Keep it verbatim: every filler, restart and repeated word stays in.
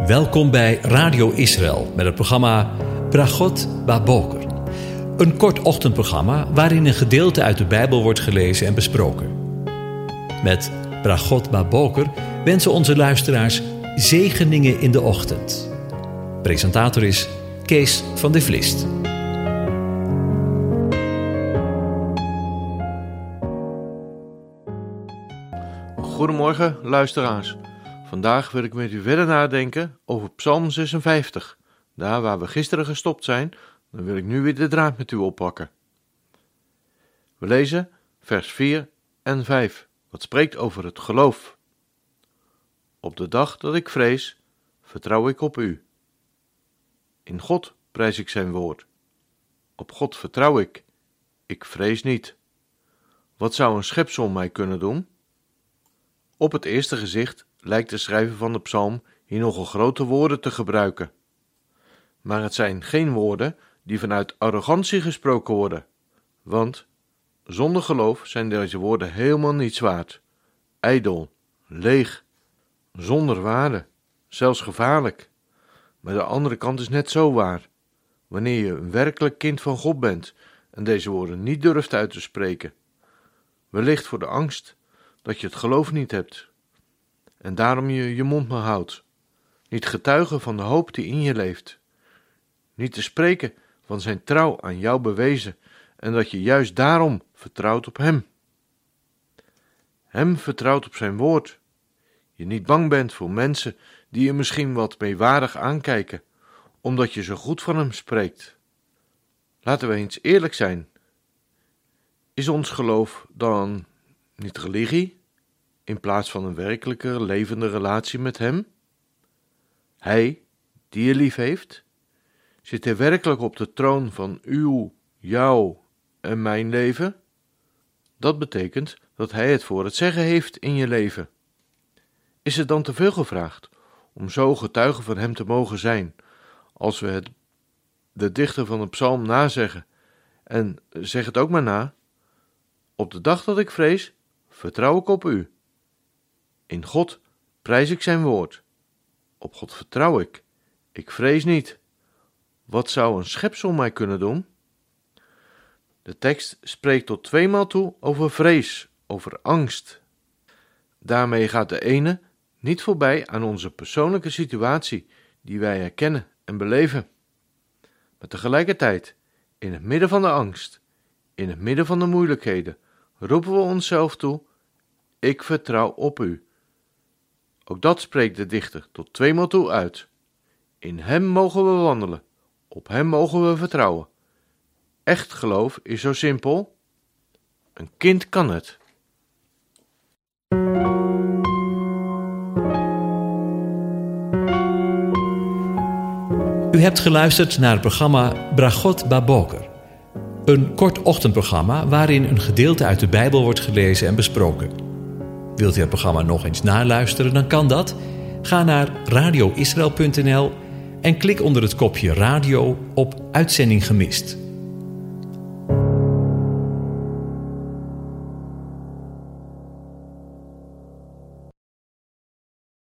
Welkom bij Radio Israël met het programma Brachot Baboker. Een kort ochtendprogramma waarin een gedeelte uit de Bijbel wordt gelezen en besproken. Met Brachot Baboker wensen onze luisteraars zegeningen in de ochtend. Presentator is Kees van de Vlist. Goedemorgen luisteraars. Vandaag wil ik met u verder nadenken over Psalm zesenvijftig. Daar waar we gisteren gestopt zijn, dan wil ik nu weer de draad met u oppakken. We lezen vers vier en vijf, wat spreekt over het geloof. Op de dag dat ik vrees, vertrouw ik op u. In God prijs ik zijn woord. Op God vertrouw ik. Ik vrees niet. Wat zou een schepsel mij kunnen doen? Op het eerste gezicht lijkt de schrijver van de psalm hier nogal grote woorden te gebruiken. Maar het zijn geen woorden die vanuit arrogantie gesproken worden, want zonder geloof zijn deze woorden helemaal niets waard, ijdel, leeg, zonder waarde, zelfs gevaarlijk. Maar de andere kant is net zo waar. Wanneer je een werkelijk kind van God bent en deze woorden niet durft uit te spreken, wellicht voor de angst dat je het geloof niet hebt en daarom je je mond maar houdt, niet getuigen van de hoop die in je leeft, niet te spreken van zijn trouw aan jou bewezen en dat je juist daarom vertrouwt op hem. Hem vertrouwt op zijn woord. Je niet bang bent voor mensen die je misschien wat meewarig aankijken, omdat je zo goed van hem spreekt. Laten we eens eerlijk zijn. Is ons geloof dan niet religie, in plaats van een werkelijke, levende relatie met hem? Hij, die je lief heeft, zit hij werkelijk op de troon van uw, jouw en mijn leven? Dat betekent dat hij het voor het zeggen heeft in je leven. Is het dan te veel gevraagd om zo getuige van hem te mogen zijn, als we het de dichter van de psalm nazeggen, en zeg het ook maar na: op de dag dat ik vrees, vertrouw ik op u. In God prijs ik zijn woord. Op God vertrouw ik. Ik vrees niet. Wat zou een schepsel mij kunnen doen? De tekst spreekt tot tweemaal toe over vrees, over angst. Daarmee gaat de ene niet voorbij aan onze persoonlijke situatie die wij herkennen en beleven. Maar tegelijkertijd, in het midden van de angst, in het midden van de moeilijkheden, roepen we onszelf toe: ik vertrouw op u. Ook dat spreekt de dichter tot tweemaal toe uit. In hem mogen we wandelen, op hem mogen we vertrouwen. Echt geloof is zo simpel. Een kind kan het. U hebt geluisterd naar het programma Brachot Baboker. Een kort ochtendprogramma waarin een gedeelte uit de Bijbel wordt gelezen en besproken. Wilt u het programma nog eens naluisteren, dan kan dat. Ga naar radio israël punt n l en klik onder het kopje radio op Uitzending gemist.